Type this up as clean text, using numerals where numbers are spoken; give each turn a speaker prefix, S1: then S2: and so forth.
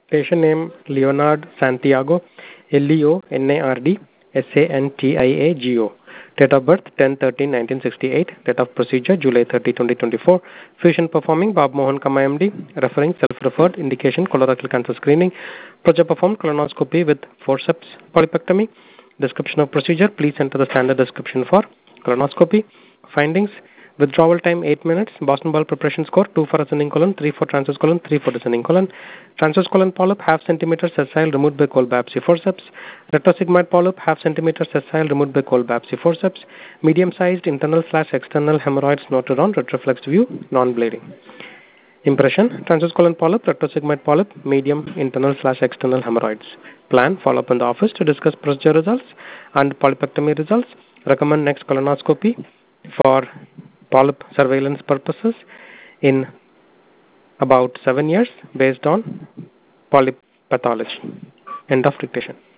S1: Patient name Leonard Santiago, Leonard Santiago. Date of birth 10/13/1968. Date of procedure July 30, 2024. Fusion performing Bob Mohan Kama MD. Referring self-referred indication colorectal cancer screening. Project performed colonoscopy with forceps polypectomy. Description of procedure. Please enter the standard description for colonoscopy. Findings. Withdrawal time 8 minutes. Boston ball preparation score 2 for ascending colon, 3 for transverse colon, 3 for descending colon. Transverse colon polyp half centimeter sessile removed by cold biopsy forceps. Retrosigmoid polyp half centimeter sessile removed by cold biopsy forceps. Medium sized internal/external hemorrhoids noted on retroflex view, non-bleeding. Impression: transverse colon polyp, retrosigmoid polyp, medium internal/external hemorrhoids. Plan: follow up in the office to discuss procedure results and polypectomy results. Recommend next colonoscopy for polyp surveillance purposes in about 7 years based on polyp pathology. End of dictation.